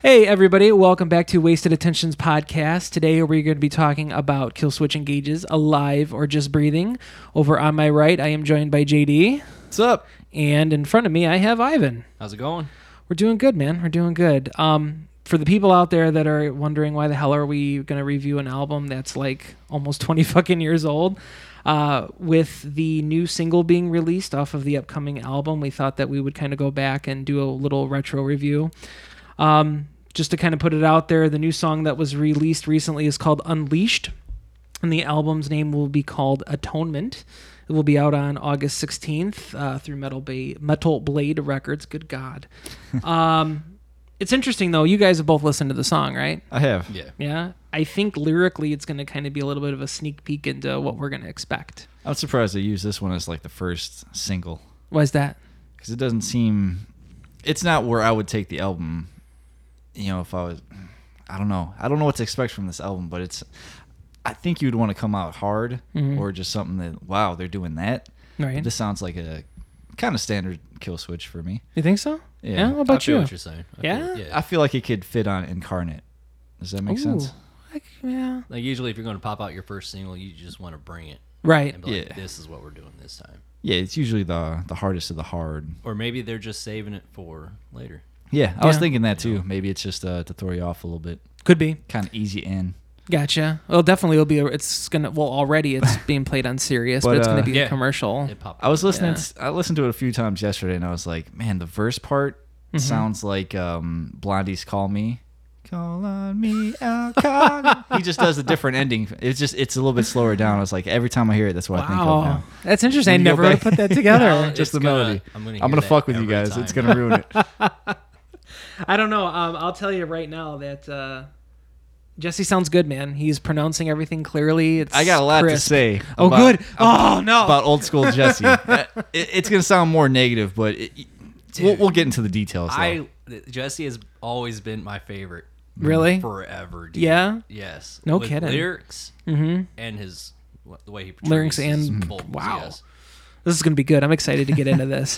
Hey everybody, welcome back to Wasted Attentions podcast. Today we're going to be talking about Killswitch Engage's Alive or Just Breathing. Over on my right, I am joined by JD. What's up? And in front of me, I have Ivan. How's it going? We're doing good, man. We're doing good. For the people out there that are wondering why the hell are we going to review an album that's like almost 20 fucking years old, with the new single being released off of the upcoming album, we thought that we would kind of go back and do a little retro review. Just to kind of put it out there, the new song that was released recently is called Unleashed, and the album's name will be called Atonement. It will be out on August 16th through Metal Blade Records. Good God. It's interesting, though. You guys have both listened to the song, right? I have. Yeah. Yeah? I think lyrically it's going to kind of be a little bit of a sneak peek into what we're going to expect. I'm surprised they used this one as like the first single. Why is that? Because it doesn't seem... It's not where I would take the album... You know, if I was, I don't know what to expect from this album, but it's, I think you'd want to come out hard or just something that, wow, they're doing that. Right. This sounds like a kind of standard Killswitch for me. You think so? Yeah. How about I feel you? what you're saying. Yeah? I feel like it could fit on Incarnate. Does that make sense? Yeah. Like usually if you're going to pop out your first single, you just want to bring it. Right. And be like, Yeah. this is what we're doing this time. Yeah, it's usually the hardest of the hard. Or maybe they're just saving it for later. Yeah, I was Yeah. thinking that too. Maybe it's just to throw you off a little bit. Could be. Kind of easy in. Gotcha. Well, definitely it'll be. Already it's being played on Sirius, but it's going to be a yeah. commercial. It popped I was listening. Yeah. I listened to it a few times yesterday, and I was like, "Man, the verse part sounds like Blondie's "Call Me, Call on Me, I'll call you." He just does a different ending. It's a little bit slower down. I was like, every time I hear it, that's what I think of Wow. now. That's interesting. I When you go never would have back- put that together. Well, Just the It's gonna- melody. I'm I'm hear gonna that fuck with you every guys. time. It's gonna ruin it. I don't know. I'll tell you right now that Jesse sounds good, man. He's pronouncing everything clearly. It's I got a lot crisp. to say. Oh, about- good. Oh, no. About old school Jesse. It's gonna sound more negative, but we'll get into the details. Though. Jesse has always been my favorite. Really? Forever, dude. Yeah? Yes. No With kidding. Lyrics Mm-hmm. and the way he portrays Lyrics his and- vocals, wow. yes. This is going to be good. I'm excited to get into this.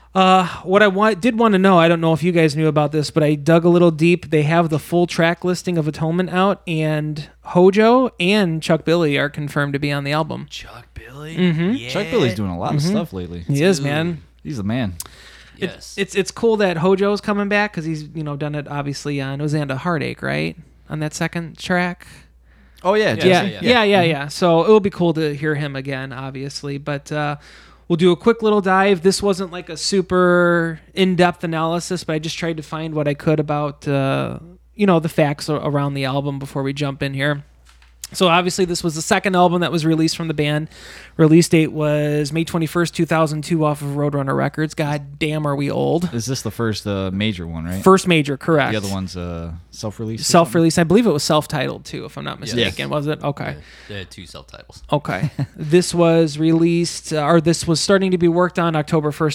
What I did want to know, I don't know if you guys knew about this, but I dug a little deep. They have the full track listing of Atonement out, and Hojo and Chuck Billy are confirmed to be on the album. Chuck Billy? Mm-hmm. Yeah. Chuck Billy's doing a lot of stuff lately. He is, Dude. man. He's the man. Yes. It's cool that Hojo's coming back because he's done it obviously on, it was on a Heartache, right? On that second track. Oh yeah, Yeah, Jesse. Yeah. So it'll be cool to hear him again, obviously. But we'll do a quick little dive. This wasn't like a super in-depth analysis, but I just tried to find what I could about the facts around the album before we jump in here. So obviously this was the second album that was released from the band. Release date was May 21st, 2002 off of Roadrunner Records. God damn, are we old. Is this the first major one, right? First major, correct. The other one's self-release. or Self-release. I believe it was self-titled too, if I'm not mistaken. Yes. Was it? Okay. Yeah, they had two self-titles. Okay. This was released, or this was starting to be worked on October 1st,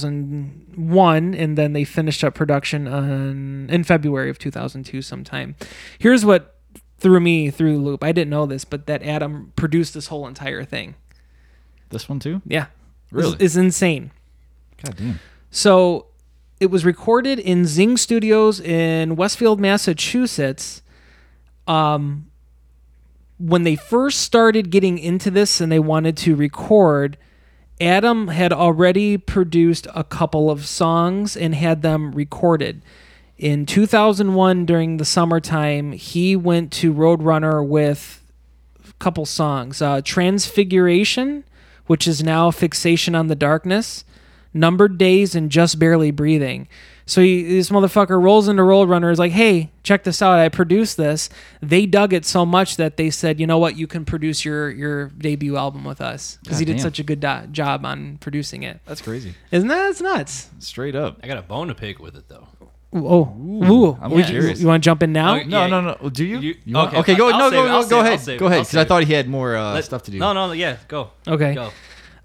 2001, and then they finished up production in February of 2002 sometime. Here's what threw me through the loop. I didn't know this, but that Adam produced this whole entire thing. This one too? Yeah. Really? It's insane. God damn. So it was recorded in Zing Studios in Westfield, Massachusetts. When they first started getting into this and they wanted to record, Adam had already produced a couple of songs and had them recorded. In 2001, during the summertime, he went to Roadrunner with a couple songs. Transfiguration, which is now Fixation on the Darkness, Numbered Days, and Just Barely Breathing. So this motherfucker rolls into Roadrunner, is like, hey, check this out, I produced this. They dug it so much that they said, you know what, you can produce your debut album with us. Because he did Goddamn. such a good job on producing it. That's crazy. Isn't that? It's nuts. Straight up. I got a bone to pick with it, though. Ooh. I'm Yeah. curious. You want to jump in now? Okay. No, Yeah. no. Do you? You- want- okay, okay, go. I'll No, save it, I'll go save it, I'll ahead. save it, Go ahead, I'll because I save thought he had more stuff to do. No, yeah, go. Okay. Go.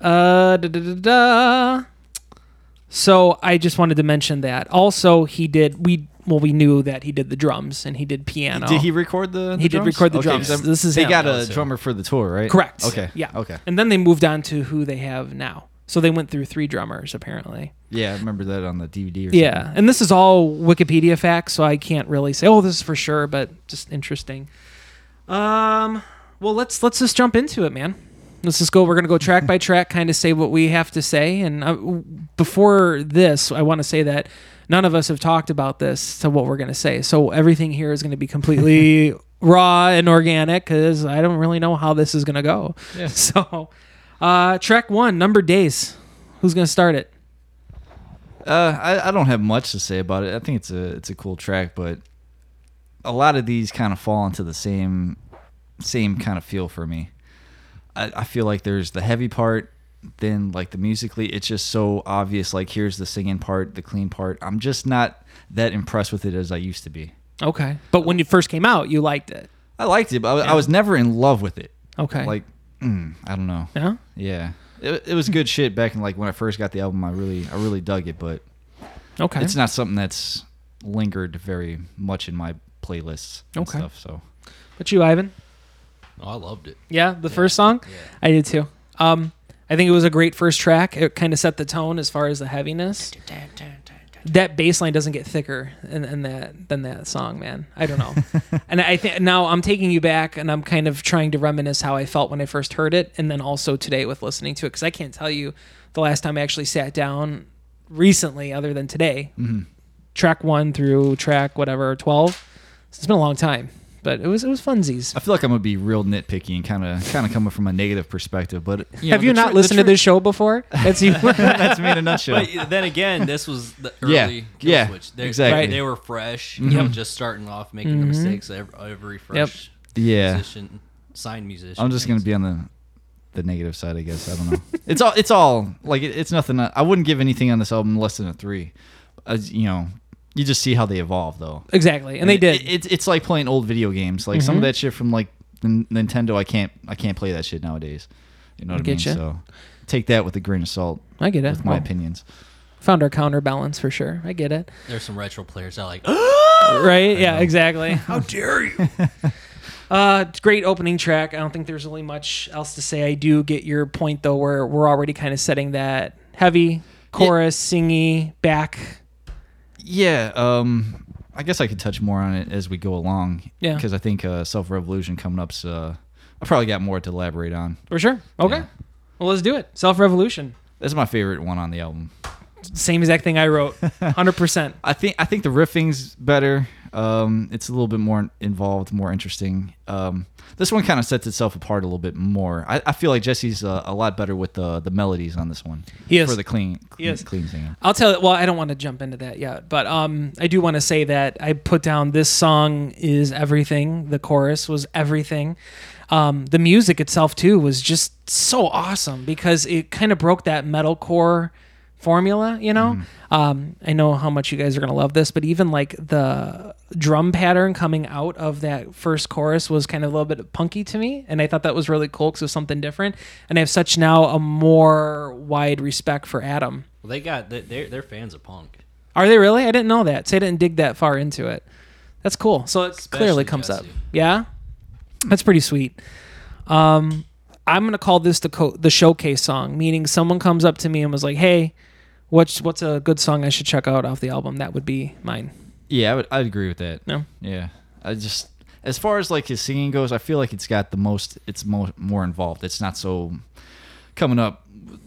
So I just wanted to mention that. Also, we knew that he did the drums and he did piano. Did he record the He did drums? record the Okay, drums. 'cause This is they him. got That a was him. drummer for the tour, right? Correct. Okay. Yeah. Okay. And then they moved on to who they have now. So they went through 3 drummers apparently. Yeah, I remember that on the DVD or something. Yeah, and this is all Wikipedia facts, so I can't really say, oh, this is for sure, but just interesting. Well, let's just jump into it, man. Let's just go. We're gonna go track by track, kind of say what we have to say. And before this, I want to say that none of us have talked about this to what we're gonna say. So everything here is gonna be completely raw and organic because I don't really know how this is gonna go. Yeah. So, track 1, Numbered Days. Who's gonna start it? I don't have much to say about it. I think it's a cool track, but a lot of these kind of fall into the same kind of feel for me. I feel like there's the heavy part, then like the musically, it's just so obvious. Like here's the singing part, the clean part. I'm just not that impressed with it as I used to be. Okay, but when you first came out, you liked it. I liked it, but I was never in love with it. Okay, Like, I don't know. yeah. Yeah, it was good shit back in like when I first got the album. I really dug it, but Okay, it's not something that's lingered very much in my playlists and Okay. stuff. So But you, Ivan? Oh, I loved it. Yeah, the first song? Yeah. I did too. I think it was a great first track. It kind of set the tone as far as the heaviness. That bass line doesn't get thicker than that song, man. I don't know. And I think now I'm taking you back and I'm kind of trying to reminisce how I felt when I first heard it and then also today with listening to it because I can't tell you the last time I actually sat down recently other than today. Mm-hmm. Track 1 through track whatever 12. It's been a long time. But it was funsies. I feel like I'm gonna be real nitpicky and kind of coming from a negative perspective. But Have you not listened to this show before? That's you. That's me in a nutshell. But then again, this was the Yeah, early yeah, Killswitch. exactly. They were fresh, just starting off, making the mistakes every fresh Yeah. musician, signed musician. I'm just gonna be on the negative side, I guess. I don't know. It's all like it's nothing. I wouldn't give anything on this album less than a 3. You just see how they evolve, though. Exactly, and they did. It's like playing old video games. Like some of that shit from like Nintendo, I can't play that shit nowadays. You know what I mean? Getcha. So take that with a grain of salt. I get it. With my opinions. Found our counterbalance for sure. I get it. There's some retro players that are like, Right? Yeah, exactly. How dare you? Great opening track. I don't think there's really much else to say. I do get your point though, where we're already kind of setting that heavy chorus, singy back. Yeah, I guess I could touch more on it as we go along. Yeah. Because I think Self-Revolution coming up's... I probably got more to elaborate on. For sure. Okay. Yeah. Well, let's do it. Self-Revolution. That's my favorite one on the album. Same exact thing I wrote. 100%. I think the riffing's better. It's a little bit more involved, more interesting. This one kind of sets itself apart a little bit more. I feel like Jesse's a lot better with the melodies on this one. He is. For the clean is. singing. I'll tell you. Well, I don't want to jump into that yet, but I do want to say that I put down this song is everything. The chorus was everything. The music itself too was just so awesome because it kind of broke that metalcore formula, you know. I know how much you guys are gonna love this, but even like the drum pattern coming out of that first chorus was kind of a little bit punky to me, and I thought that was really cool because it was something different. And I have such now a more wide respect for Adam. well, they're fans of punk. Are they really? I didn't know that. So I didn't dig that far into it. That's cool. So it clearly Especially comes up. Jesse. Yeah, that's pretty sweet. I'm gonna call this the showcase song, meaning someone comes up to me and was like, "Hey, what's a good song I should check out off the album?" That would be mine. Yeah, I'd agree with that. No. Yeah, I just as far as like his singing goes, I feel like it's got the most. It's more involved. It's not so coming up.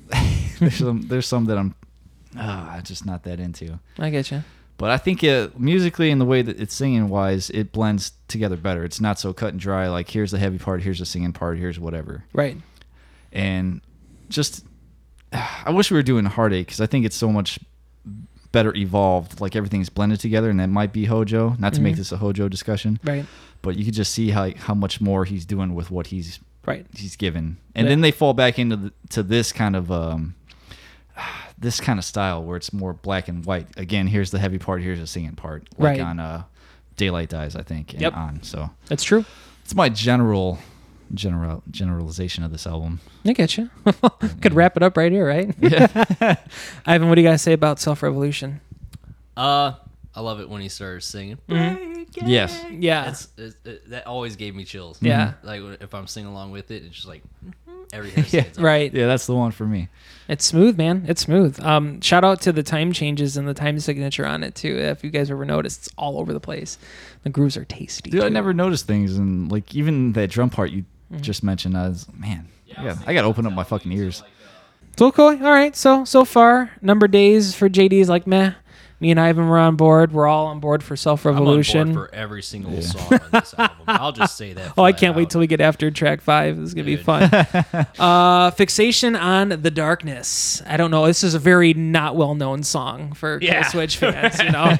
there's some that I'm just not that into. I get you. But I think musically and the way that it's singing wise, it blends together better. It's not so cut and dry. Like here's the heavy part, here's the singing part, here's whatever. Right. And just, I wish we were doing Heartache because I think it's so much better evolved. Like everything's blended together, and that might be Hojo. Not to make this a Hojo discussion, Right. but you could just see how much more he's doing with what he's Right. given. And Yeah. then they fall back into to this kind of style where it's more black and white. Again, here's the heavy part, here's the singing part. Like Right. on Daylight Dies, I think, and Yep. on. So That's true. it's my generalization of this album. I get you. Could wrap it up right here, right? Yeah. Ivan, what do you guys say about Self-Revolution? I love it when he starts singing. Yes. Yeah. That always gave me chills. Yeah. Like if I'm singing along with it, it's just like Every hair Yeah, stands out. right. Yeah, that's the one for me. It's smooth, man. It's smooth. Shout out to the time changes and the time signature on it too. If you guys ever noticed, it's all over the place. The grooves are tasty. Dude, I too. never noticed things, and like even that drum part you just mentioned, I was man, I gotta open up my fucking ears. So cool. All right. So far, number days for JD is like meh. Me and Ivan were on board. We're all on board for Self I'm on Revolution. board for every single song on this album. I'll just say that. Oh, I flat can't wait out. till we get after track 5. This is gonna be Dude. fun. Fixation on the Darkness. I don't know. This is a very not well known song for Yeah. Switch fans. You know.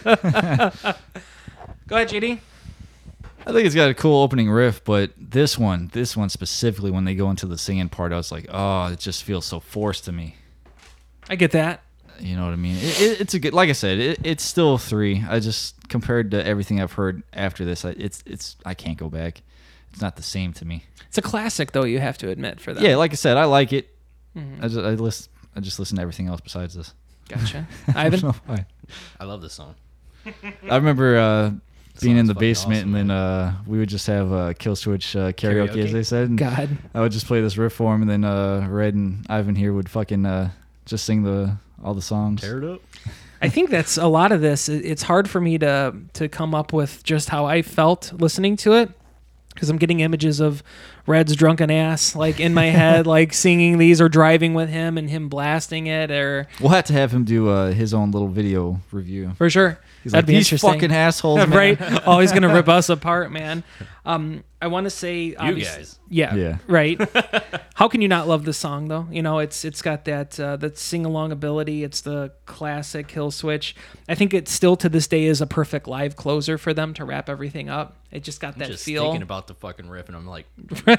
Go ahead, JD. I think it's got a cool opening riff, but this one specifically, when they go into the singing part, I was like, oh, it just feels so forced to me. I get that. You know what I mean? It's a good, like I said, it's still a 3. I just compared to everything I've heard after this, I can't go back. It's not the same to me. It's a classic, though. You have to admit for that. Yeah, like I said, I like it. Mhm. I just listen to everything else besides this. Gotcha. I don't Ivan. know why. I love this song. I remember being in song's the fucking basement, awesome, and then we would just have Kill Switch karaoke, as Karaoke? they said. And God. I would just play this riff for him, and then Red and Ivan here would fucking just sing all the songs. Tear it up. I think that's a lot of this. It's hard for me to come up with just how I felt listening to it because I'm getting images of Red's drunken ass like in my head, like singing these or driving with him and him blasting it or We'll have to have him do his own little video review. for sure. He's That'd like, be these interesting. fucking assholes, man. Right? Oh, he's gonna rip us apart, man. I want to say, You obviously- guys. yeah, right. How can you not love this song though? You know, it's got that sing along ability. It's the classic Kill Switch. I think it still to this day is a perfect live closer for them to wrap everything up. It just got I'm that just feel. thinking about the fucking riff, and I'm like,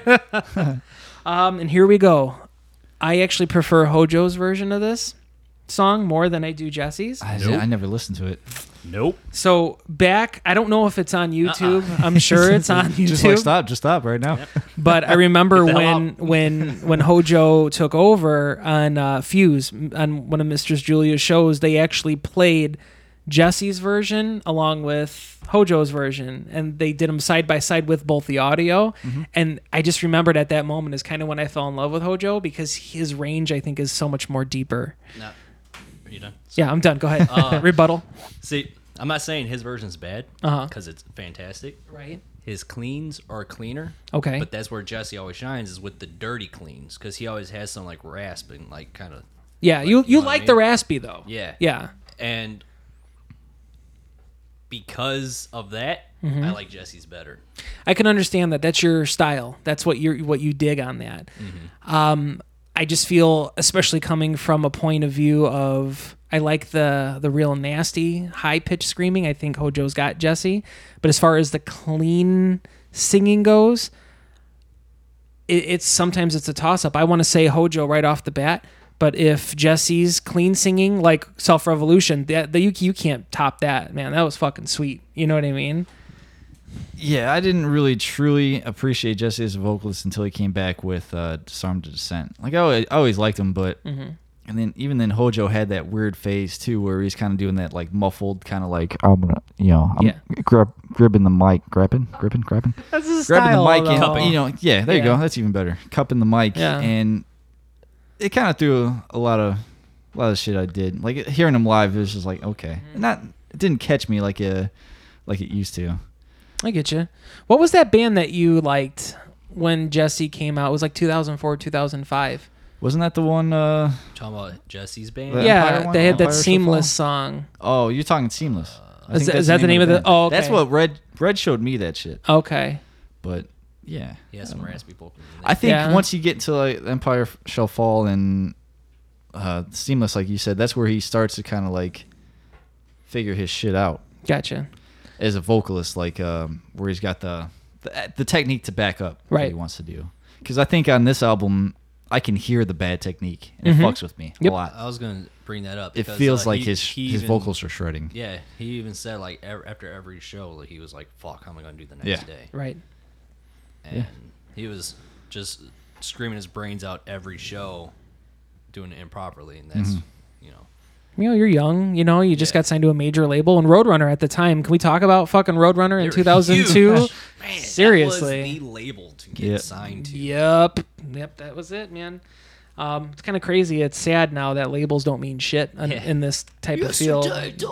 And here we go. I actually prefer Hojo's version of this song more than I do Jesse's. I never listened to it. nope. So back, I don't know if it's on YouTube. I'm sure it's on YouTube. Just stop right now. But I remember Get the hell when Hojo took over on Fuse on one of Mr. Julia's shows, they actually played Jesse's version along with Hojo's version, and they did them side by side with both the audio. And I just remembered at that moment is kind of when I fell in love with Hojo because his range I think is so much more deeper. No. Are you done? Yeah, I'm done. Go ahead. Rebuttal. See, I'm not saying his version's bad Uh-huh. because it's fantastic. Right. His cleans are cleaner. Okay. But that's where Jesse always shines is with the dirty cleans because he always has some like rasp and like kind of Yeah, you you know what I like mean? the raspy though. yeah. Yeah. And because of that, Mm-hmm. I like Jesse's better. I can understand that. That's your style. That's what you dig on that. I just feel, especially coming from a point of view of, I like the real nasty high pitched screaming. I think Hojo's got Jesse, but as far as the clean singing goes, it's sometimes it's a toss up. I want to say Hojo right off the bat. But if Jesse's clean singing, like Self Revolution, you can't top that, man. That was fucking sweet. You know what I mean? Yeah, I didn't really truly appreciate Jesse as a vocalist until he came back with Disarmed to Descent. Like I always liked him, but and then even then Hojo had that weird phase too, where he's kind of doing that like muffled kind of like I'm gripping the mic, grabbing. That's his Grabbing the style, mic though. and there you Yeah. go, that's even better. Cupping the mic Yeah. and it kind of threw a lot of shit I did. Like hearing him live, it was just like okay, it didn't catch me like it used to. I get you. What was that band that you liked when Jesse came out? It was like 2004, 2005. Wasn't that the one? Talking about Jesse's band. The Yeah, Empire one? they had Empire that Shall Seamless song. Oh, you're talking Seamless. I Is think that- that's is that the name of the- band. oh, okay. That's what Red showed me that shit. Okay. But yeah, He has some raspy vocals. I think Yeah. once you get into like Empire Shall Fall and Seamless, like you said, that's where he starts to kind of like figure his shit out Gotcha. as a vocalist, like where he's got the technique to back up what Right. he wants to do. Because I think on this album, I can hear the bad technique, and it fucks with me Yep. a lot. I was gonna bring that up. It because, feels like he his even- vocals are shredding. Yeah, he even said like after every show, like, he was like, "Fuck, how am I gonna do the next Yeah. day?" Right. And he was just screaming his brains out every show, doing it improperly, and that's you know. you're young. You just got signed to a major label, and Roadrunner at the time. Can we talk about fucking Roadrunner in 2002? Man, Seriously, that was the label to get signed to. Yep, that was it, man. It's kind of crazy. It's sad now that labels don't mean shit in this type of field.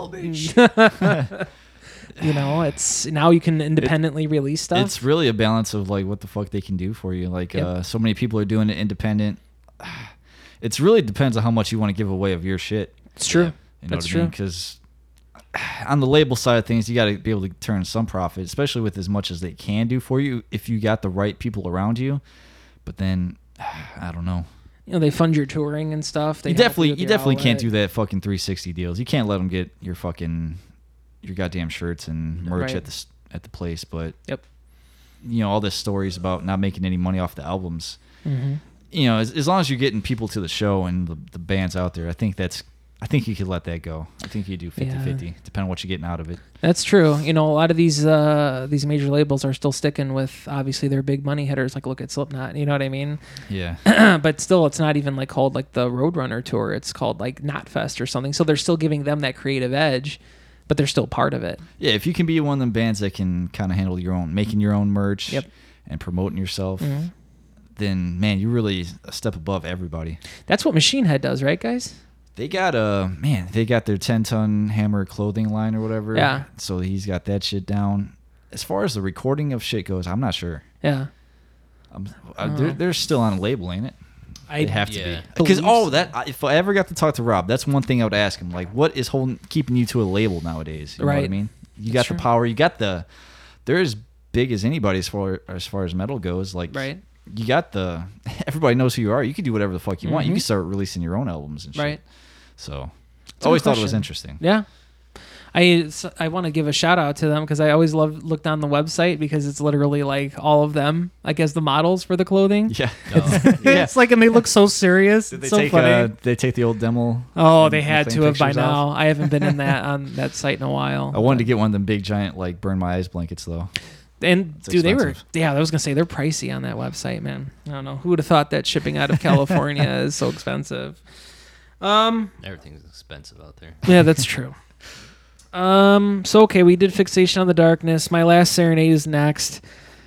It's now you can independently release stuff. It's really a balance of like what the fuck they can do for you. Like so many people are doing it independent. It really depends on how much you want to give away of your shit. It's true. You know That's what true. I mean? Because on the label side of things, you got to be able to turn some profit, especially with as much as they can do for you if you got the right people around you. But then, I don't know. They fund your touring and stuff. You definitely can't do that fucking 360 deals. You can't let them get your goddamn shirts and merch Right. at the place. But Yep. All this stories about not making any money off the albums. Mm-hmm. As long as you're getting people to the show and the bands out there, I think you could let that go. I think you do 50-50, depending on what you're getting out of it. That's true. A lot of these major labels are still sticking with obviously their big money hitters. Like look at Slipknot. You know what I mean? Yeah. But still, it's not even like called like the Roadrunner tour. It's called like Knotfest or something. So they're still giving them that creative edge, but they're still part of it. Yeah. If you can be one of them bands that can kind of handle making your own merch and promoting yourself, then man, you're really a step above everybody. That's what Machine Head does, right, guys? They got they got their 10-ton Hammer clothing line or whatever. Yeah. So he's got that shit down. As far as the recording of shit goes, I'm not sure. Yeah. They're still on a label, ain't it? They have to Yeah. be. Because if I ever got to talk to Rob, that's one thing I would ask him. Like, what is keeping you to a label nowadays? You know what I mean? You got the power. You got they're as big as anybody as far as metal goes. Like, right. You got everybody knows who you are. You can do whatever the fuck you want. You can start releasing your own albums and shit. Right. So, It's a always good thought it was question. interesting. Yeah. I want to give a shout out to them because I always looked on the website because it's literally like all of them, like as the models for the clothing. Yeah. It's like, and they look so serious. Did It's they so take funny. they take the old demo? Oh, they and had thing to have by pictures now. off? I haven't been in on that site in a while. I wanted to get one of them big giant like burn my eyes blankets though. And It's dude, expensive. I was gonna say they're pricey on that website, man. I don't know who would have thought that shipping out of California is so expensive. Everything's expensive out there. Yeah, that's true. So okay, we did Fixation on the Darkness. My Last Serenade is next.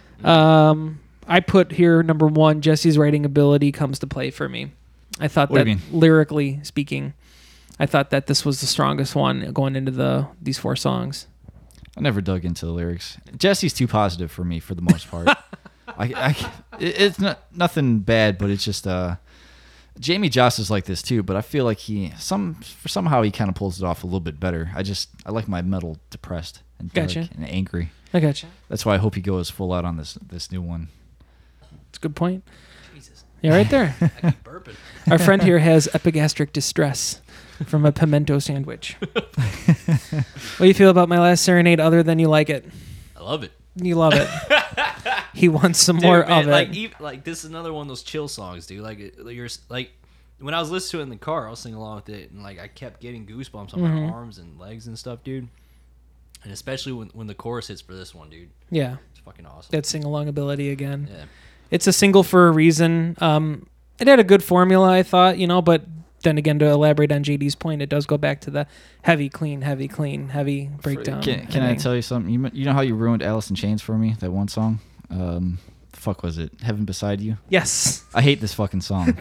I put here number 1, Jesse's writing ability comes to play for me. I thought What do that you mean? lyrically speaking, I thought that this was the strongest one going into these 4 songs. I never dug into the lyrics. Jesse's too positive for me for the most part. It's not nothing bad, but it's just Jamie Joss is like this too, but I feel like somehow he kind of pulls it off a little bit better. I like my metal depressed and dark Gotcha. and angry. I gotcha. That's why I hope he goes full out on this new one. It's a good point. Jesus. Yeah, right there. I keep burping. Our friend here has epigastric distress from a pimento sandwich. What do you feel about My Last Serenade other than you like it? I love it. You love it. He wants some Dude, more man, of it. like this is another one of those chill songs, dude. You're like when I was listening to it in the car, I was singing along with it, and like I kept getting goosebumps on my arms and legs and stuff, dude. And especially when the chorus hits for this one, dude. Yeah, It's fucking awesome. that sing-along ability again. Yeah. It's a single for a reason. It had a good formula, I thought, but then again, to elaborate on JD's point, it does go back to the heavy breakdown. Can I tell you something? You know how you ruined Alice in Chains for me? That one song. The fuck was it? Heaven Beside You. Yes. I hate this fucking song.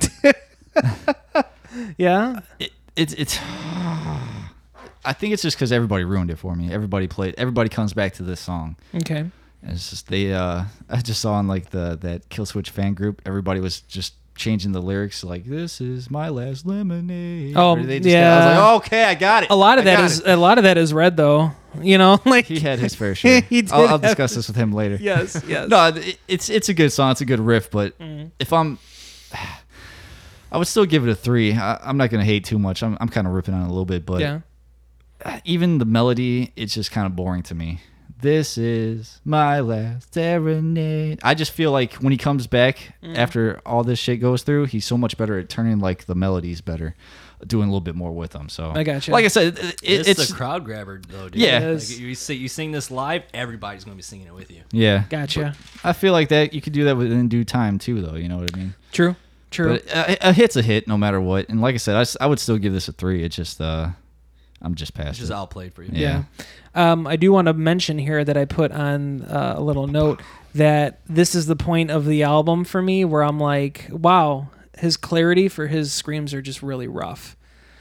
Yeah. It's. I think it's just because everybody ruined it for me. Everybody comes back to this song. Okay. And it's just I just saw on like that Killswitch fan group, everybody was just changing the lyrics like "This is my last lemonade." Oh, I was yeah. like, oh, okay, I got it. A lot of that is red though. Like He had his fair share. He did I'll have discuss this with him later. Yes. No, it's a good song. It's a good riff, but if I would still give it a 3. I'm not gonna hate too much. I'm kind of ripping on it a little bit, but Yeah. even the melody, it's just kind of boring to me. This is my last serenade. I just feel like when he comes back after all this shit goes through, he's so much better at turning like the melodies better, doing a little bit more with them. So I gotcha. Like I said, It's a crowd grabber though, dude. Yeah. It is. Like, you sing this live, everybody's gonna be singing it with you. yeah. Gotcha. I feel like that you could do that within due time too, though. You know what I mean? True. But a hit's a hit, no matter what. And like I said, I would still give this a 3. It's just I'm just past It's just it. outplayed for you. Yeah. I do want to mention here that I put on a little note that this is the point of the album for me where I'm like, wow, his clarity for his screams are just really rough.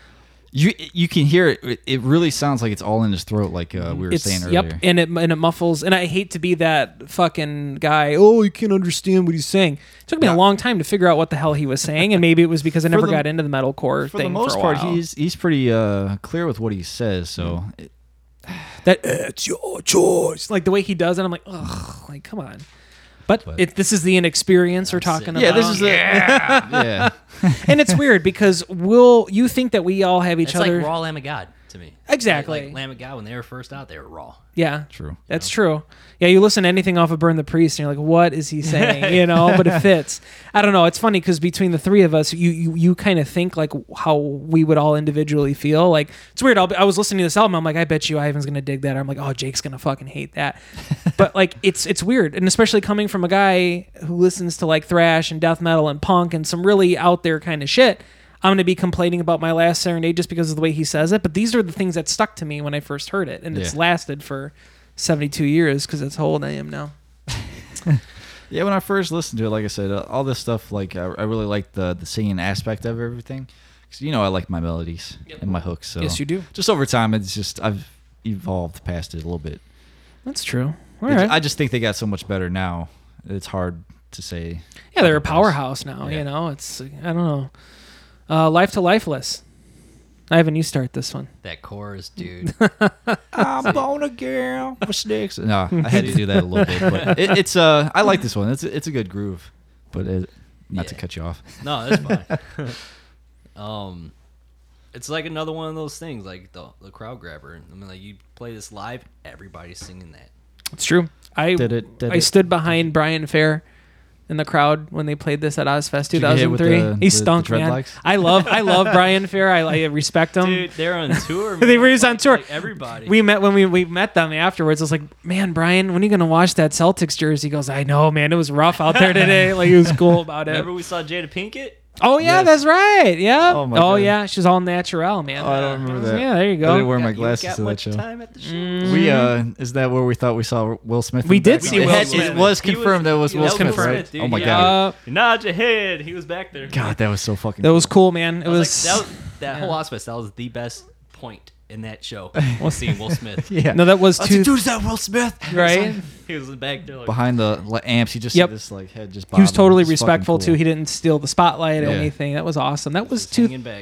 You can hear it. It really sounds like it's all in his throat, like we were saying earlier. Yep, and it muffles. And I hate to be that fucking guy. Oh, you can't understand what he's saying. It took me a long time to figure out what the hell he was saying, and maybe it was because I never got into the metalcore For thing. the most for a part, while. he's pretty clear with what he says. So That it's your choice. Like the way he does it, I'm like, ugh, like come on. But this is the inexperience we're talking about. yeah, this is yeah. And it's weird because you think that we all have each It's other. like Raw Lamb of God to me. Exactly. Like Lamb of God, when they were first out, they were raw. Yeah, True. That's true. Yeah, you listen to anything off of Burn the Priest, and you're like, "What is he saying?" But it fits. I don't know. It's funny because between the three of us, you kind of think like how we would all individually feel. Like it's weird. I was listening to this album. I'm like, I bet you Ivan's gonna dig that. I'm like, oh, Jake's gonna fucking hate that. But like, it's weird, and especially coming from a guy who listens to like thrash and death metal and punk and some really out there kind of shit. I'm going to be complaining about My Last Serenade just because of the way he says it. But these are the things that stuck to me when I first heard it. And it's lasted for 72 years because that's how old I am now. Yeah, when I first listened to it, like I said, all this stuff, like I really like the singing aspect of everything. Because, I like my melodies and my hooks. So Yes, you do. Just over time, it's just I've evolved past it a little bit. That's true. All right. I just think they got so much better now. It's hard to say. Yeah, they're a otherwise. powerhouse now, It's, I don't know. Life to Lifeless. Ivan, you start this one. That chorus, dude. I'm born a girl with sticks. No, I had to do that a little bit, but it's I like this one. It's a good groove, but not to cut you off. No, that's fine. It's like another one of those things, like the crowd grabber. I mean, like you play this live, everybody's singing that. It's true. I stood behind Brian Fair in the crowd when they played this at Ozfest 2003. He stunk, man. I love Brian Fair. I respect him. Dude, they're on tour. Man. They were on tour. Like everybody. We met when we met them afterwards. I was like, man, Brian, when are you gonna wash that Celtics jersey? He goes, I know, man. It was rough out there today. Like he was cool about it. Remember we saw Jada Pinkett? Oh yeah, Yes. that's right. Yeah. Oh, my God. Yeah, she's all natural, man. Oh, I don't remember that. Yeah, there you I go. didn't wear my You glasses got to that much show. time at the show? We is that where we thought we saw Will Smith? We did We see did Will Will Smith. It was He confirmed that it was he Will Smith, confirmed right? it, dude. Oh my Yeah. God. Nod your head. He was back there. God, that was so fucking. That was cool. cool, man. It I was. was like, that whole Ozfest, that was the best point in that show. Seeing Will Smith. Yeah. No, that was I was two. like, dude, is that Will Smith? Right. He was back there like, Behind the amps, you just Yep. see this like head just. He was bobbing. totally It's fucking respectful cool. too. He didn't steal the spotlight or Yeah. anything. That was awesome. That was hanging back.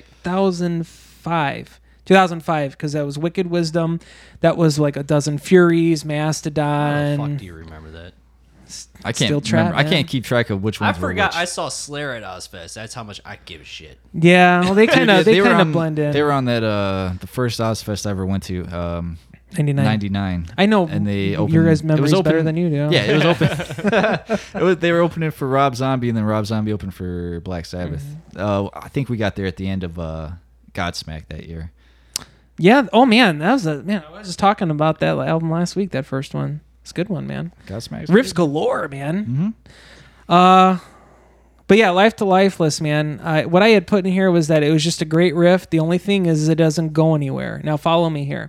2005. 2005, because that was Wicked Wisdom. That was like A Dozen Furies, How the Mastodon. fuck do you remember that? I can't Steel Trap, remember. I man. can't keep track of which I ones were forgot. which. I saw Slayer at Ozfest. That's how much I give a shit. Yeah, well, they kind of were on- blend in. They were on that the first Ozfest I ever went to, 99. 99. I know. And they opened. Your guys' it memories was open, better than you do. Yeah, it was open. They were opening for Rob Zombie, and then Rob Zombie opened for Black Sabbath. Mm-hmm. I think we got there at the end of Godsmack that year. Yeah. Oh man, that was I was just talking about that album last week. That first one. It's a good one, man. Godsmack. Riffs galore, man. Mm-hmm. But yeah, Life to Lifeless, man. What I had put in here was that it was just a great riff. The only thing is it doesn't go anywhere. Now follow me here.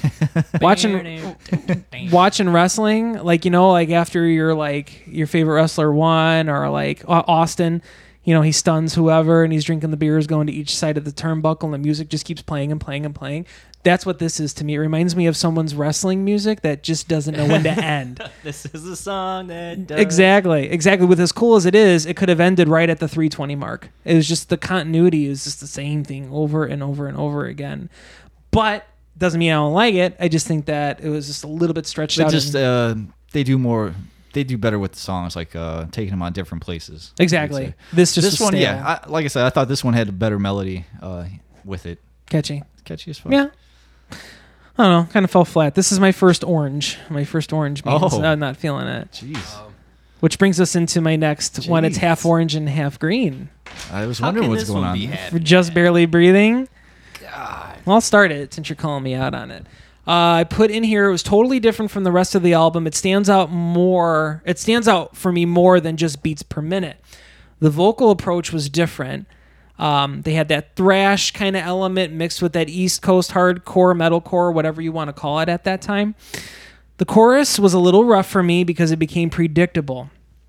watching wrestling, like after your favorite wrestler won, or like Austin, he stuns whoever and he's drinking the beers, going to each side of the turnbuckle, and the music just keeps playing and playing and playing. That's what this is to me. It reminds me of someone's wrestling music that just doesn't know when to end. This is a song that does. Exactly. With as cool as it is, it could have ended right at the 320 mark. It was just the continuity is just the same thing over and over and over again. But doesn't mean I don't like it. I just think that it was just a little bit stretched out. They do more. They do better with the songs, like taking them on different places. Exactly. I would say. This one, stale. yeah. Like I said, I thought this one had a better melody with it. Catchy. It's catchy as fuck. Yeah. I don't know. Kind of fell flat. This is my first orange. Means I'm not feeling it. Jeez. Which brings us into my next one. It's Jeez. half orange and half green. I was How wondering can what's this going one on. be there. happy? Just barely breathing. God. Well, I'll start it since you're calling me out on it. I put in here, it was totally different from the rest of the album. It stands out more. It stands out for me more than just beats per minute. The vocal approach was different. They had that thrash kind of element mixed with that East Coast hardcore, metalcore, whatever you want to call it at that time. The chorus was a little rough for me because it became predictable.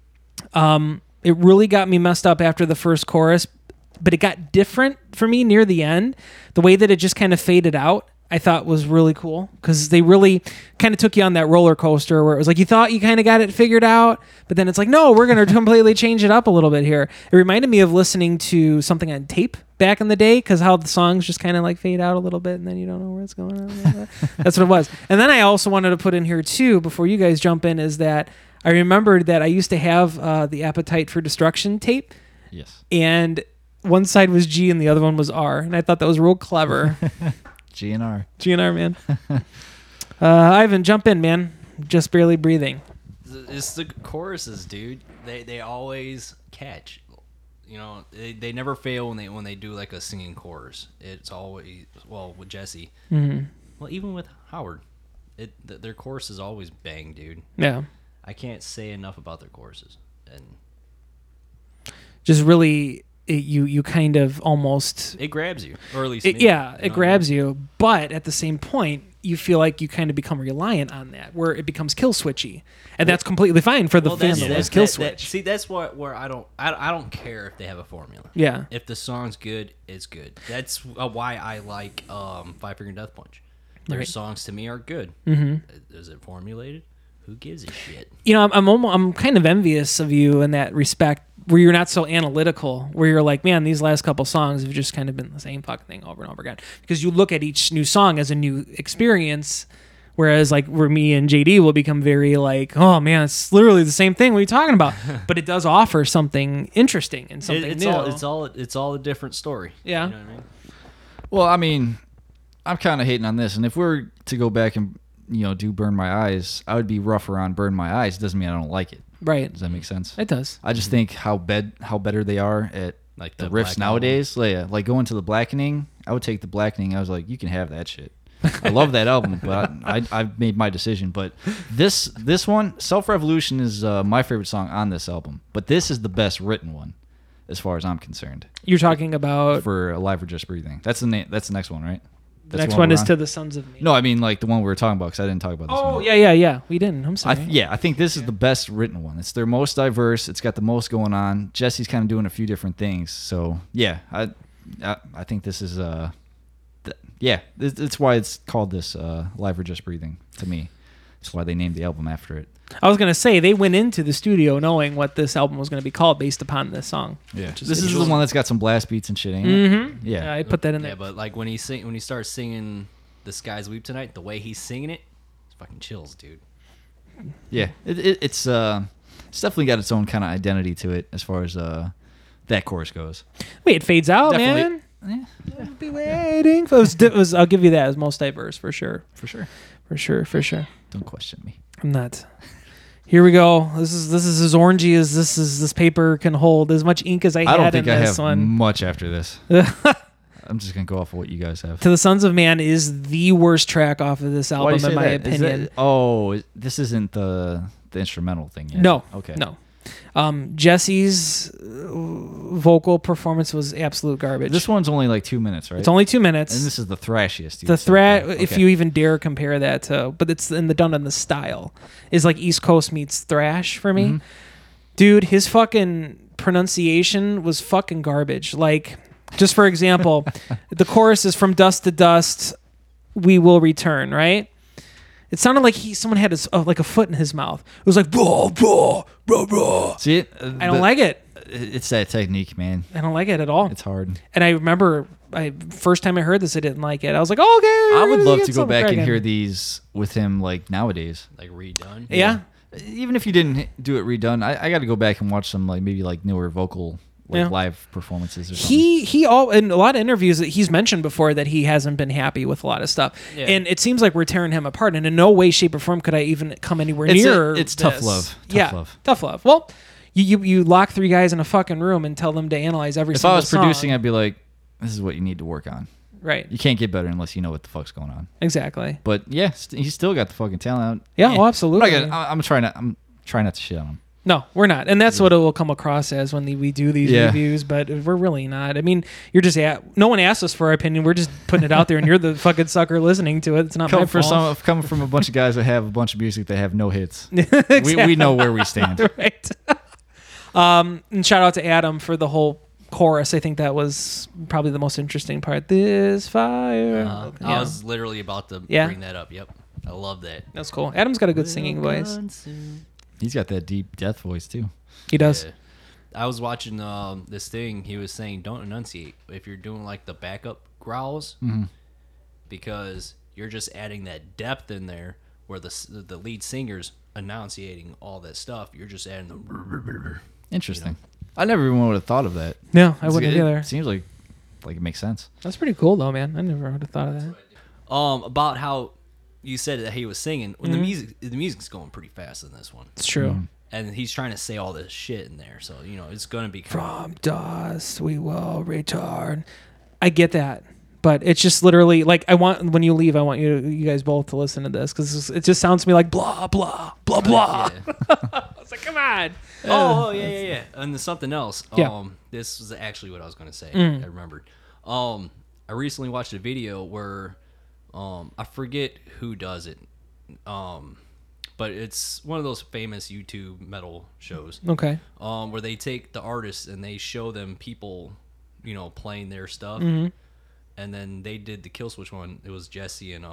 It really got me messed up after the first chorus, but it got different for me near the end. The way that it just kind of faded out, I thought was really cool because they really kind of took you on that roller coaster where it was like you thought you kind of got it figured out, but then it's like, no, we're going to completely change it up a little bit here. It reminded me of listening to something on tape back in the day because how the songs just kind of like fade out a little bit and then you don't know where it's going on. That's what it was. And then I also wanted to put in here too, before you guys jump in, is that I remembered that I used to have the Appetite for Destruction tape. Yes. And one side was G and the other one was R. And I thought that was real clever. GNR. GNR, man. Ivan, jump in, man. Just barely breathing. It's the choruses, dude. They always catch. You know, they never fail when they do like a singing chorus. It's always, well, with Jesse. Mm-hmm. Well, even with Howard, their choruses always bang, dude. Yeah. I can't say enough about their choruses. And just really, you kind of almost... it grabs you, or at least it, me, yeah, you it know? grabs you. But at the same point, you feel like you kind of become reliant on that, where it becomes kill switchy, and that's completely fine for the fan that loves kill switch. See, that's where I don't care if they have a formula. Yeah. If the song's good, it's good. That's why I like Five Finger Death Punch. Their Right. songs to me are good. Mm-hmm. Is it formulated? Who gives a shit? You know, I'm kind of envious of you in that respect, where you're not so analytical, where you're like, man, these last couple songs have just kind of been the same fucking thing over and over again. Because you look at each new song as a new experience, whereas like where me and JD will become very like, oh man, it's literally the same thing. What are you talking about? But it does offer something interesting and something It's new. all a different story. Yeah. You know what I mean? Well, I mean, I'm kind of hating on this, and if we were to go back and do Burn My Eyes, I would be rougher on Burn My Eyes. Doesn't mean I don't like it. Right. Does that make sense? It does. I just think how better they are at Like the the riffs Black nowadays. Like going to the Blackening, I would take the Blackening. I was like, you can have that shit. I love that album, but I've made my decision. But this one, Self Revolution, is my favorite song on this album. But this is the best written one, as far as I'm concerned. You're talking about For Alive or Just Breathing. That's the name. That's the next one, right? the That's next the one we're is on? To the Sons of Me. No, I mean like the one we were talking about because I didn't talk about this Oh one. yeah. We didn't. I'm sorry. I think this is the best written one. It's their most diverse. It's got the most going on. Jesse's kind of doing a few different things. So yeah, I think this is it's why it's called this Live or Just Breathing to me. That's why they named the album after it. I was gonna say they went into the studio knowing what this album was gonna be called based upon this song. Yeah, Which is this is the interesting. one that's got some blast beats and shit, ain't it? Mm-hmm. Yeah. I put that in there. Yeah, but like when he starts singing "The Skies Weep Tonight," the way he's singing it, it's fucking chills, dude. Yeah, it's definitely got its own kind of identity to it as far as that chorus goes. Wait, it fades out, Definitely. man. Yeah, I'll be waiting. I'll give you that as most diverse for sure. for sure. For sure. Don't question me. I'm not. Here we go. This is as orangey as this paper can hold. As much ink as I I had don't think in I this have one. much after this. I'm just gonna go off of what you guys have. To the Sons of Man is the worst track off of this Why do album, you say in my that? Is opinion. that- this isn't the instrumental thing yet. No. Okay. No. Jesse's vocal performance was absolute garbage. This one's only like 2 minutes, right? It's only 2 minutes. And this is the thrashiest. you The would say. threat, Okay. if you even dare compare that to, but it's done in the style, is like East Coast meets thrash for me. Mm-hmm. Dude, his fucking pronunciation was fucking garbage. Like, just for example, the chorus is "From dust to dust, we will return," right? It sounded like someone had like a foot in his mouth. It was like blah blah blah blah. See it? I don't like it. It's that technique, man. I don't like it at all. It's hard. And I remember, first time I heard this, I didn't like it. I was like, oh, okay. I would love get to go something back and cracking. hear these with him like nowadays. Like redone. Yeah. Even if you didn't do it redone, I got to go back and watch some maybe newer vocal Yeah. live performances or something. He in a lot of interviews that he's mentioned before that he hasn't been happy with a lot of stuff, Yeah. and it seems like we're tearing him apart. And in no way, shape, or form could I even come anywhere near. It's tough this. love. Tough love. Well, you lock 3 guys in a fucking room and tell them to analyze every If single I was song. producing, I'd be like, "This is what you need to work on. Right, You can't get better unless you know what the fuck's going on." exactly. But yeah, he's still got the fucking talent. Yeah, well, absolutely. I'm trying not to shit on him. No, we're not, and that's what it will come across as when we do these Yeah. reviews. But we're really not. I mean, you're just no one asked us for our opinion. We're just putting it out there, and you're the fucking sucker listening to it. It's not my fault. Coming from a bunch of guys that have a bunch of music that have no hits. Exactly. We know where we stand. Right. And shout out to Adam for the whole chorus. I think that was probably the most interesting part. This fire. I was literally about to Yeah. bring that up. Yep. I love that. That's cool. Adam's got a good singing voice. He's got that deep death voice too. He does. Yeah. I was watching this thing. He was saying, don't enunciate if you're doing like the backup growls, because you're just adding that depth in there where the lead singer's enunciating all that stuff. You're just adding the. Interesting. I never even would have thought of that. No, I wouldn't either. It seems like it makes sense. That's pretty cool though, man. I never would have thought of that. About how you said that he was singing when the music's going pretty fast in this one, It's true. and he's trying to say all this shit in there, so it's gonna be From dust we will return. I get that, but it's just literally like when you leave, I want you guys both to listen to this because it just sounds to me like blah blah blah blah. Yeah. I was like, come on. Oh yeah. And there's something else. Yeah. This was actually what I was gonna say. I remembered. I recently watched a video where, I forget who does it, but it's one of those famous YouTube metal shows. Okay. Where they take the artists and they show them people, playing their stuff, Mm-hmm. and then they did the Killswitch one. It was Jesse and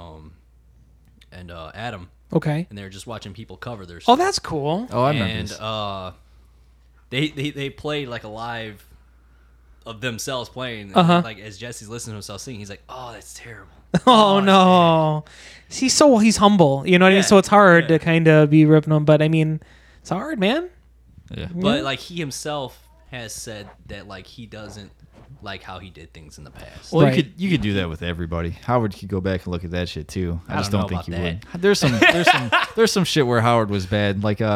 Adam, Okay. and they were just watching people cover their Oh, stuff. that's cool. Oh, I remember And this. they played like a live of themselves playing, like as Jesse's listening to himself sing, he's like, "Oh, that's terrible." Oh it's no. He's humble. You know what I mean? Yeah, So it's hard yeah. to kind of be ripping him, but I mean, it's hard, man. Yeah. But like he himself has said that like he doesn't like how he did things in the past. Well, Right. you could do that with everybody. Howard could go back and look at that shit too. I just don't don't know think about you would. There's some shit where Howard was bad. Like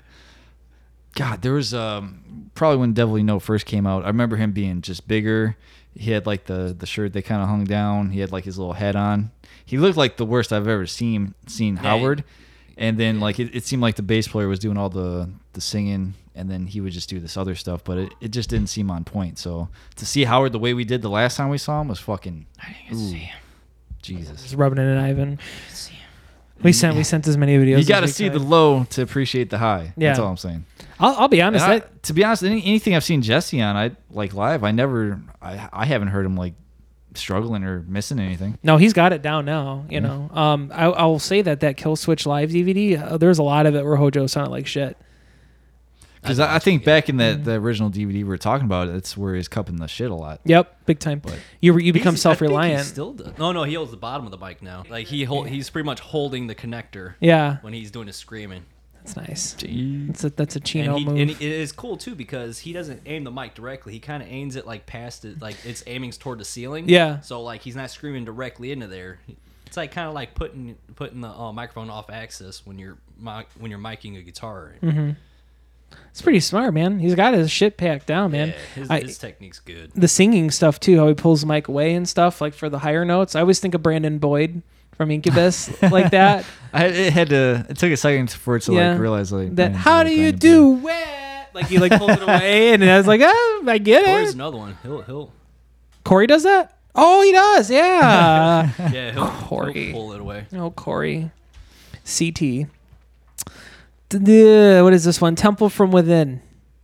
God, there was probably when Devil You Know first came out. I remember him being just bigger. He had like the shirt that kind of hung down. He had like his little head on. He looked like the worst I've ever seen Howard. And then like it seemed like the bass player was doing all the singing, and then he would just do this other stuff, but it just didn't seem on point. So to see Howard the way we did the last time we saw him was fucking Jesus. Just rubbing it in Ivan. We sent as many videos. You got to as we see could. the low to appreciate the high. Yeah. That's all I'm saying. I'll be honest. And to be honest, anything I've seen Jesse on, I like live. I haven't heard him like struggling or missing anything. No, he's got it down now. You know, I'll say that Kill Switch Live DVD. There's a lot of it where Hojo sounded like shit. Because I think back in the original DVD we were talking about, it's where he's cupping the shit a lot. Yep, big time. You become I think self-reliant. he still does. No, he holds the bottom of the mic now. Like he's pretty much holding the connector. Yeah, When he's doing his screaming. that's nice. Jeez. That's a Chino And move. it is cool too because he doesn't aim the mic directly. He kind of aims it like past it, like it's aiming toward the ceiling. Yeah. So like he's not screaming directly into there. It's like kind of like putting the microphone off axis when you're miking a guitar. It's pretty smart, man. He's got his shit packed down, man. Yeah, his technique's good. The singing stuff too, how he pulls the mic away and stuff, like for the higher notes. I always think of Brandon Boyd from Incubus like that. It took a second for it to Yeah. like realize like That man, how do you do wet? Like he like pulls it away, and I was like, oh, I get Corey's it. another one. He'll Corey does that. Oh, he does. Yeah. yeah he'll Corey. pull it away. Oh, Corey. CT. What is this one? Temple from Within.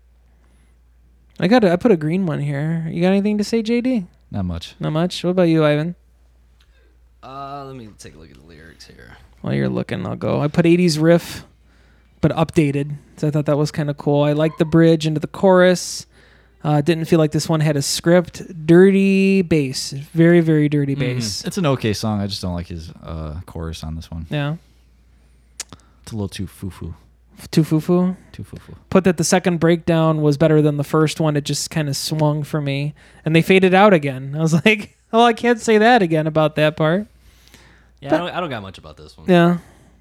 I put a green one here. You got anything to say, JD? Not much. Not much. What about you, Ivan? Let me take a look at the lyrics here. While you're looking, I'll go. I put 80s riff, but updated. So I thought that was kind of cool. I like the bridge into the chorus. Didn't feel like this one had a script. Dirty bass. Very, very dirty bass. It's an okay song. I just don't like his chorus on this one. Yeah. It's a little too foo-foo. Too foo-foo. Too foo-foo. Put that the second breakdown was better than the first one. It just kind of swung for me. And they faded out again. I was like, oh, I can't say that again about that part. Yeah, I don't got much about this one. Yeah.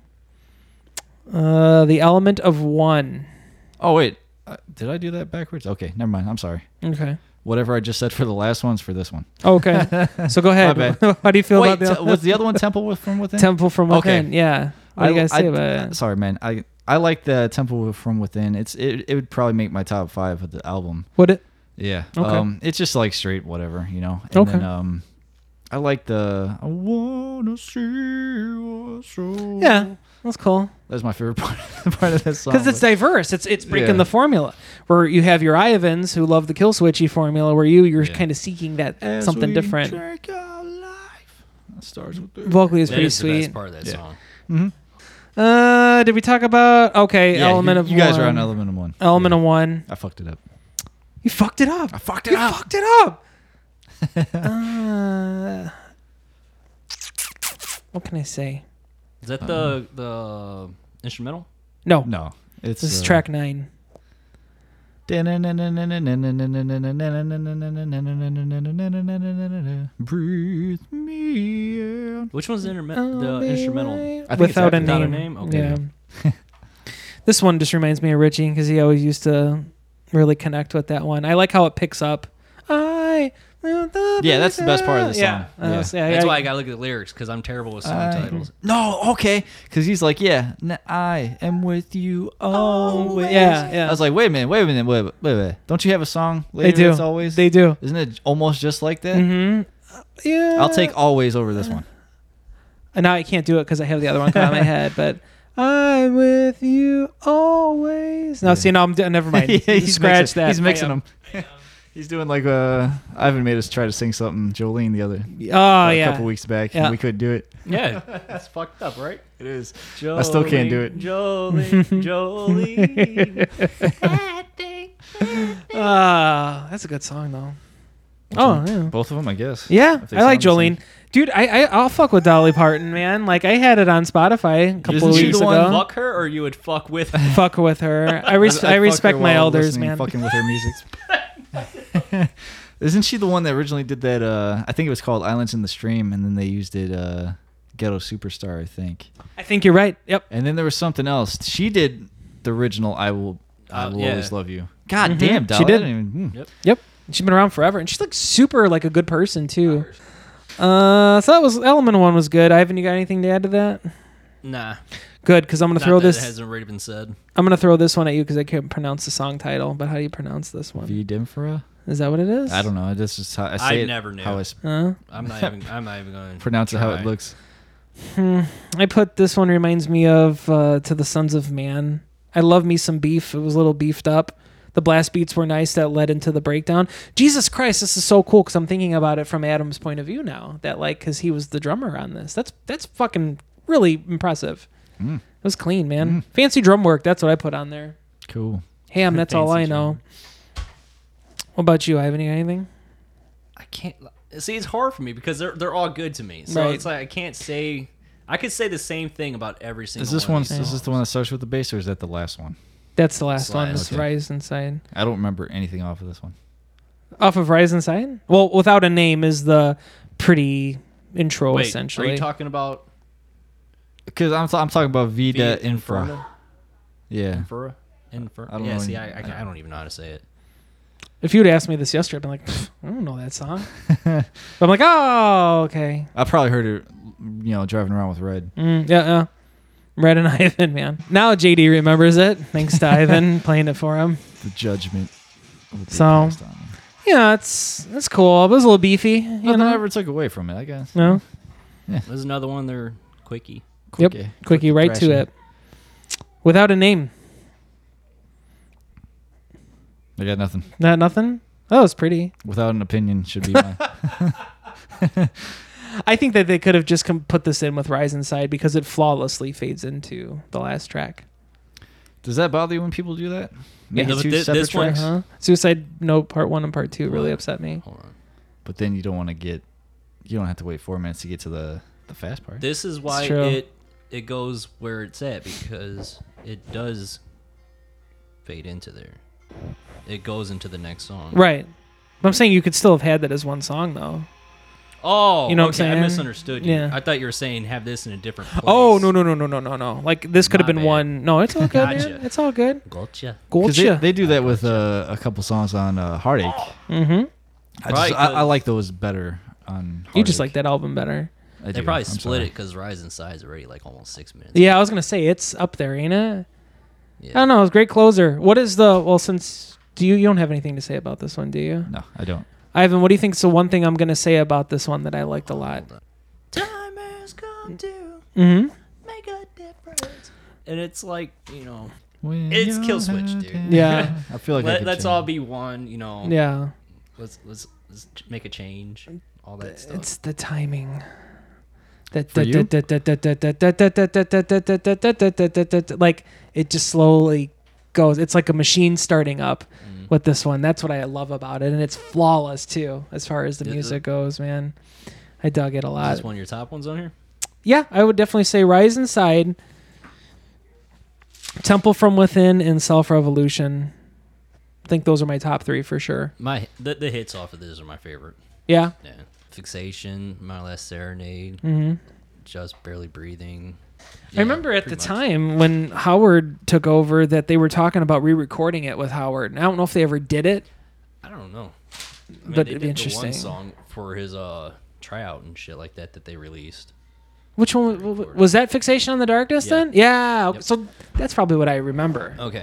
The element of one. Oh, wait. Did I do that backwards? Okay, never mind. I'm sorry. Okay. Whatever I just said for the last one's for this one. Okay. So go ahead. My bad. How do you feel Wait, about the was the other one Temple from Within? Temple from Okay. Within? Yeah. What do you guys say about it? Sorry, man. I I like the Temple from Within. It would probably make my top 5 of the album. Would it? Yeah. Okay. It's just like straight whatever, you know. And Okay. then I like the I wanna see what's so. Yeah, that's cool. That's my favorite part of this song. Because it's diverse. It's breaking Yeah. the formula. Where you have your Ivans who love the kill switchy formula, where you're Yeah. kind of seeking that As something we different. drink our life. That starts with the Vocally is That pretty is the sweet. best part of that Yeah. song. Did we talk about Element of you One? guys are on Element of One. Element Yeah. of One. I fucked it up. You fucked it up. I fucked You fucked it up. What can I say? Is that the instrumental? No, No, it's this is track 9. Breathe me in. Which one's the instrumental? I think Without a it's Without a name. Name? Okay. Yeah. This one just reminds me of Richie because he always used to really connect with that one. I like how it picks up. Yeah, that's the best part of the song. Yeah, Yeah. That's why I gotta look at the lyrics because I'm terrible with song titles. No, okay, because he's like, I am with you always. Yeah. I was like, wait a minute. Don't you have a song They later do. that's always? They do. Isn't it almost just like that? Mm-hmm. Yeah. I'll take always over this one. And now I can't do it because I have the other one out of my head. But I'm with you always. No, see, no, never mind. Scratch that. He's mixing I am. them. He's doing like Ivan made us try to sing something Jolene the other Oh a couple weeks back, Yeah. and we couldn't do it. Yeah, that's fucked up, right? It is. I still can't do it. Jolene. That's a good song though. Oh yeah. Both of them, I guess. Yeah, If they I like sound the Jolene. Dude, I'll fuck with Dolly Parton, man. Like I had it on Spotify a couple Isn't of she weeks the one ago. Fuck her, or you would fuck with? Fuck with her. I I'd fuck respect her my while elders, listening, man. Fucking with her music. Isn't she the one that originally did that? I think it was called Islands in the Stream, and then they used it. Ghetto Superstar, I think. I think you're right. Yep. And then there was something else. She did the original I Will Yeah. Always Love You. God Mhm. damn, Dolly. She did. I didn't even- Yep. Yep. She's been around forever, and she's like super like a good person too. So that was Element One was good. Ivan, you got anything to add to that? Nah. Good, because I'm gonna Not throw that this. It hasn't already been said. I'm gonna throw this one at you because I can't pronounce the song title. But how do you pronounce this one? V Dimfra? Is that what it is? I don't know. That's just how I say I it. never knew. How I I'm not even going to pronounce it how it looks. I put this one reminds me of To the Sons of Man. I love me some beef. It was a little beefed up. The blast beats were nice that led into the breakdown. Jesus Christ, this is so cool because I'm thinking about it from Adam's point of view now. That like because he was the drummer on this. That's fucking really impressive. Mm. It was clean, man. Fancy drum work. That's what I put on there. Cool. Ham. That's all I Fancy know. What about you, Ivan? You got anything? I can't see. It's hard for me because they're all good to me. So Right. it's like I can't say. I could say the same thing about every single. Is this one? one? of these Is this the one that starts with the bass, or is that the last one? That's the last It's one. last. It's Okay. Rise Inside. I don't remember anything off of this one. Off of Rise Inside? Well, Without a Name is the pretty intro, Wait, essentially. are you talking about Because I'm talking about Vida Vita Infra. Inferno? Yeah. Infra? I don't Yeah, know see, any- I don't even know how to say it. If you'd asked me this yesterday, I'd been like, I don't know that song. But I'm like, oh, okay. I probably heard it, driving around with Red. Yeah. Red and Ivan, man. Now JD remembers it, thanks to Ivan playing it for him. The judgment. will be So, passed on. Yeah, it's cool. It was a little beefy. You Nothing know? ever took away from it, I guess. No? There's another one. They're quickie. Quickie. Quickie right to thrashing. it. Without a Name. I got nothing. Nothing? That was pretty. Without an opinion should be mine. I think that they could have just put this in with Rise Inside because it flawlessly fades into the last track. Does that bother you when people do that? Make Yeah, it but two this separate one- tracks? Uh-huh. Suicide Note Part 1 and Part 2 really upset me. Hold on. But then you don't want to get. You don't have to wait 4 minutes to get to the fast part. This is why true. it goes where it's at because it does fade into there. It goes into the next song. Right. But I'm saying you could still have had that as one song, though. Oh, You know what okay, I'm I saying? misunderstood you. Yeah. I thought you were saying have this in a different place. Oh, no. Like, this could have My been bad. one. No, it's all good, Gotcha. man. It's all good. Gotcha. Because Gotcha. they do that with a couple songs on Heartache. Mm-hmm. Right, I like those better on Heartache. You just like that album better. They probably split it because Rise Inside is already like almost 6 minutes. Yeah, I was going to say, it's up there, ain't it? I don't know. It was a great closer. What is the since you don't have anything to say about this one, do you? No, I don't. Ivan, what do you think is the one thing I'm gonna say about this one that I liked a lot? Time has come to Mm-hmm. make a difference. And it's like, When it's your Kill Switch, hand- dude. Yeah. I feel like I could Let's change all it. be one, Yeah. Let's make a change. All that stuff. It's the timing. For you? Like it just slowly goes. It's like a machine starting up with this one. That's what I love about it, and it's flawless too as far as the music goes. Man, I dug it a Is lot. this one of your top ones on here? Yeah, I would definitely say Rise Inside, Temple from Within, and Self Revolution. I think those are my top three for sure. The hits off of this are my favorite. Yeah. Yeah, Fixation, My Last Serenade, Mm-hmm. Just Barely Breathing. I remember at the pretty much. time when Howard took over that they were talking about re-recording it with Howard. And I don't know if they ever did it. I don't know. But they it'd be did the interesting. one song for his tryout and shit like that they released. Which one was that? Fixation on the Darkness Yeah. then? Yeah. Yep. So that's probably what I remember. Okay.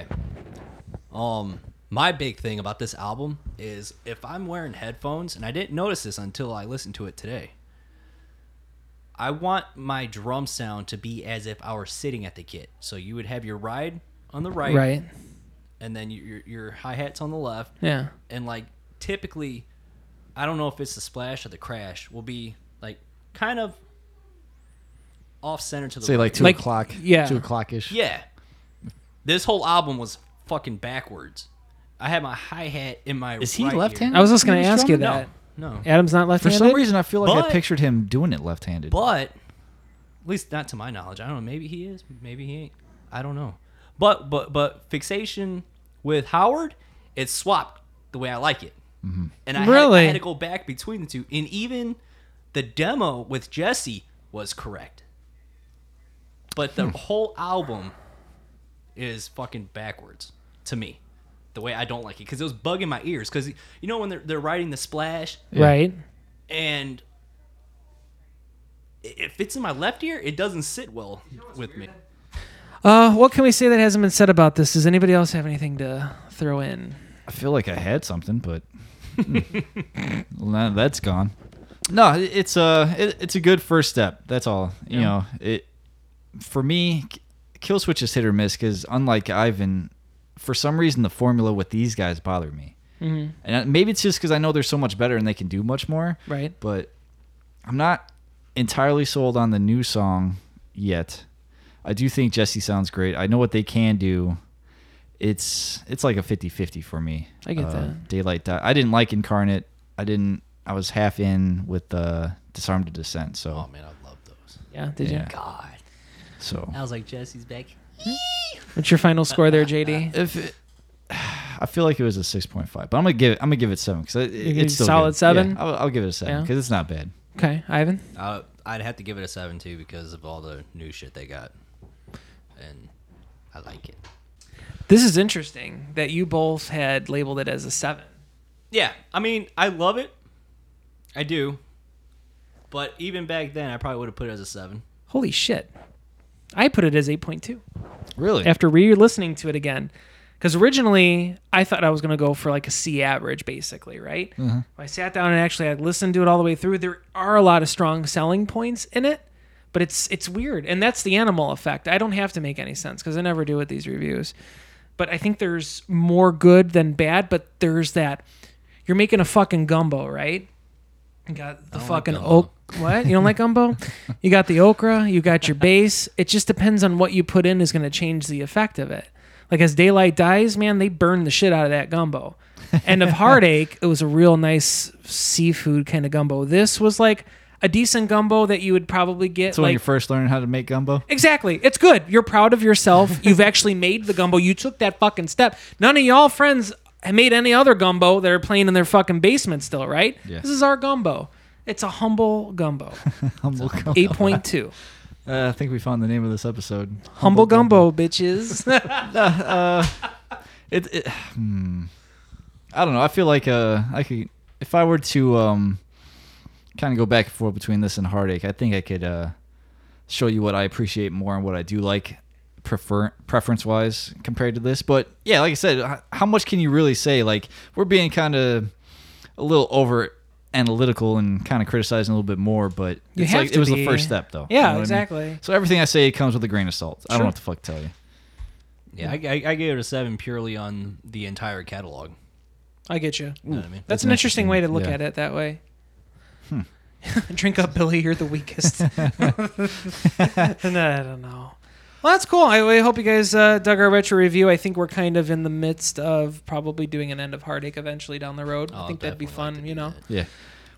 My big thing about this album is if I'm wearing headphones, and I didn't notice this until I listened to it today. I want my drum sound to be as if I were sitting at the kit. So you would have your ride on the right, and then your hi-hats on the left. Yeah. And like typically, I don't know if it's the splash or the crash, will be like kind of off center to the Say right. like 2 Like, o'clock. yeah. 2 o'clock-ish. Yeah. This whole album was fucking backwards. I had my hi-hat in my Is he right ear. left-handed? I was just going He to was ask you drumming? that. No. Adam's not For left-handed? some reason, I feel like I But- pictured him doing it left-handed. But, at least not to my knowledge. I don't know. Maybe he is. Maybe he ain't. I don't know. But Fixation with Howard, it's swapped the way I like it. Mm-hmm. And I Really? had to go back between the two. And even the demo with Jesse was correct. But the whole album is fucking backwards to me. The way I don't like it. Because it was bugging my ears. Because, you know when they're writing the splash Right. and if it's in my left ear, it doesn't sit well with me. What can we say that hasn't been said about this? Does anybody else have anything to throw in? I feel like I had something, but well, now that's gone. No, it's a good first step. That's all. You know, for me, Kill Switch is hit or miss because unlike Ivan, for some reason the formula with these guys bothered me. Mm-hmm. And maybe it's just because I know they're so much better and they can do much more. Right. But I'm not entirely sold on the new song yet. I do think Jesse sounds great. I know what they can do. It's like a 50-50 for me. I get that. Daylight Die. I didn't like Incarnate. I was half in with Disarm to Descent. So Oh man, I love those. Yeah, did you? God, so I was like Jesse's back. What's your final score there, JD? I feel like it was a 6.5, but I'm gonna give it 7 because it's still solid good. 7? Yeah, I'll give it a 7 Yeah. because it's not bad. Okay, Ivan? I'd have to give it a 7 too because of all the new shit they got, and I like it. This is interesting that you both had labeled it as a 7. Yeah, I mean, I love it. I do. But even back then, I probably would have put it as a 7. Holy shit. I put it as 8.2 Really? after re-listening to it again. Because originally, I thought I was going to go for like a C average, basically, right? Uh-huh. I sat down and actually I listened to it all the way through. There are a lot of strong selling points in it, but it's weird. And that's the Animal effect. I don't have to make any sense because I never do with these reviews. But I think there's more good than bad, but there's that. You're making a fucking gumbo, right? You got the fucking gumbo. What? You don't like gumbo? You got the okra, you got your base. It just depends on what you put in is going to change the effect of it. Like as Daylight Dies, man, they burn the shit out of that gumbo. End of Heartache, it was a real nice seafood kind of gumbo. This was like a decent gumbo that you would probably get. So when like, you're first learning how to make gumbo? Exactly. It's good. You're proud of yourself. You've actually made the gumbo. You took that fucking step. None of y'all friends have made any other gumbo that are playing in their fucking basement still, right? Yeah. This is our gumbo. It's a humble gumbo. Humble gumbo. 8.2. I think we found the name of this episode. Humble gumbo, bitches. I don't know. I feel like I could, if I were to kind of go back and forth between this and Heartache, I think I could show you what I appreciate more and what I do like. preference wise compared to this. But yeah, like I said, how much can you really say? Like, we're being kind of a little over analytical and kind of criticizing a little bit more, but You it's have like to it was be. the first step, though. Yeah, You know what I mean? exactly. So everything I say comes with a grain of salt. I don't Sure. know what the fuck to tell you. Yeah, I gave it a 7 purely on the entire catalog. I get you. You know what I mean? That's an interesting way to look yeah. at it that way. Drink up, Billy. You're the weakest. And I don't know. Well, that's cool. I hope you guys dug our retro review. I think we're kind of in the midst of probably doing an End of Heartache eventually down the road. I I'll think that'd be definitely like fun, to you do know. that. Yeah.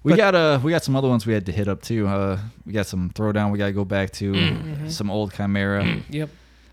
We got some other ones we had to hit up too. We got some Throwdown we got to go back to, some old Chimera, Yep.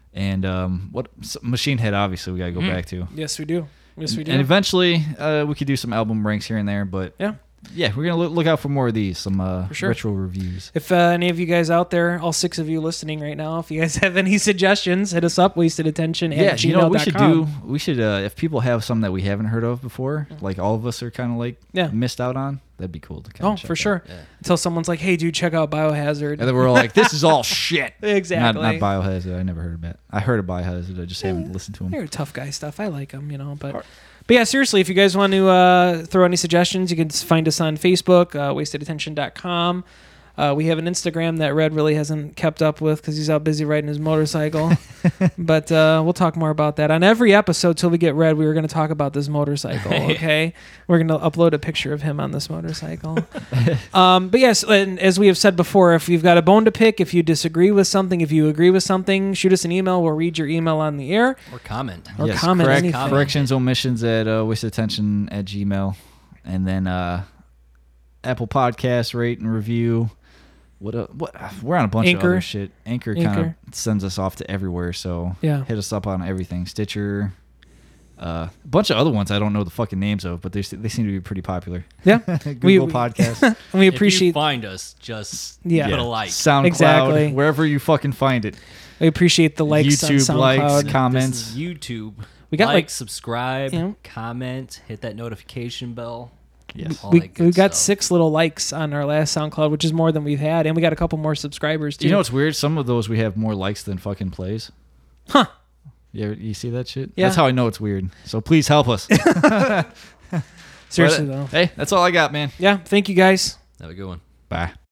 and Machine Head obviously we got to go back to. Yes, we do. Yes, we do. And eventually we could do some album ranks here and there, but Yeah. yeah, we're gonna look out for more of these, some sure. retro reviews. If any of you guys out there, all 6 of you listening right now, if you guys have any suggestions, hit us up, wastedattention@gmail.com. Yeah, you know what we should if people have some that we haven't heard of before, like all of us are kind of like missed out on, that'd be cool to kind Oh, of check for out. sure. Yeah. Until someone's like, hey, dude, check out Biohazard. And then we're all like, this is all shit. Exactly. Not Biohazard. I never heard of that. I heard of Biohazard. I just haven't listened to them. They're tough guy stuff. I like them, you know. But yeah, seriously, if you guys want to throw any suggestions, you can find us on Facebook, wastedattention.com. We have an Instagram that Red really hasn't kept up with because he's out busy riding his motorcycle. But we'll talk more about that. On every episode till we get Red, we were going to talk about this motorcycle, okay? We're going to upload a picture of him on this motorcycle. But yes, and as we have said before, if you've got a bone to pick, if you disagree with something, if you agree with something, shoot us an email. We'll read your email on the air. Or comment. Or comment anything. Corrections, omissions at wastedattention@gmail. And then Apple Podcast, rate and review. What we're on a bunch Anchor. of other shit. Anchor kind of sends us off to everywhere, so Yeah. hit us up on everything. Stitcher, a bunch of other ones I don't know the fucking names of, but they seem to be pretty popular. Yeah. Google Podcasts, And we If you appreciate find us, just Yeah. put a like. SoundCloud, Exactly. wherever you fucking find it. the likes YouTube on SoundCloud. likes, comments. This is YouTube. We got, like, subscribe, you know. comment, hit that notification bell. Yes. all we that good got stuff. 6 little likes on our last SoundCloud, which is more than we've had, and we got a couple more subscribers too. You know what's weird? Some of those we have more likes than fucking plays. Huh. You see that shit? Yeah. That's how I know it's weird. So please help us. Seriously But, though. Hey, that's all I got, man. Yeah. Thank you guys. Have a good one. Bye.